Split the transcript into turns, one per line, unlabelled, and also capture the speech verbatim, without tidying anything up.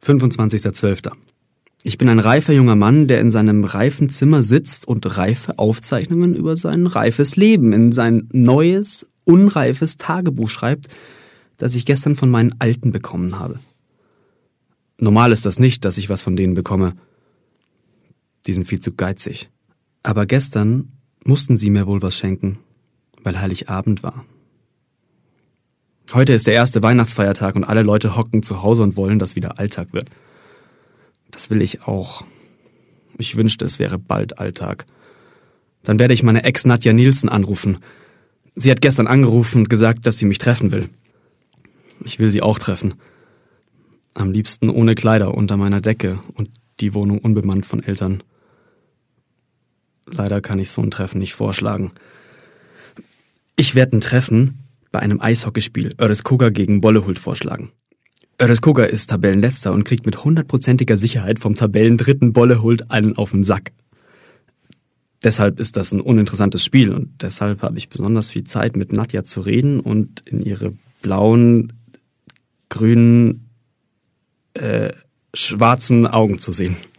fünfundzwanzigster zwölfter Ich bin ein reifer junger Mann, der in seinem reifen Zimmer sitzt und reife Aufzeichnungen über sein reifes Leben in sein neues, unreifes Tagebuch schreibt, das ich gestern von meinen Alten bekommen habe. Normal ist das nicht, dass ich was von denen bekomme. Die sind viel zu geizig. Aber gestern mussten sie mir wohl was schenken, weil Heiligabend war. Heute ist der erste Weihnachtsfeiertag und alle Leute hocken zu Hause und wollen, dass wieder Alltag wird. Das will ich auch. Ich wünschte, es wäre bald Alltag. Dann werde ich meine Ex Nadja Nielsen anrufen. Sie hat gestern angerufen und gesagt, dass sie mich treffen will. Ich will sie auch treffen. Am liebsten ohne Kleider unter meiner Decke und die Wohnung unbemannt von Eltern. Leider kann ich so ein Treffen nicht vorschlagen. Ich werde ein Treffen bei einem Eishockeyspiel Öres-Koga gegen Bollehult vorschlagen. Öres-Koga ist Tabellenletzter und kriegt mit hundertprozentiger Sicherheit vom Tabellendritten Bollehult einen auf den Sack. Deshalb ist das ein uninteressantes Spiel und deshalb habe ich besonders viel Zeit, mit Nadja zu reden und in ihre blauen, grünen, äh, schwarzen Augen zu sehen.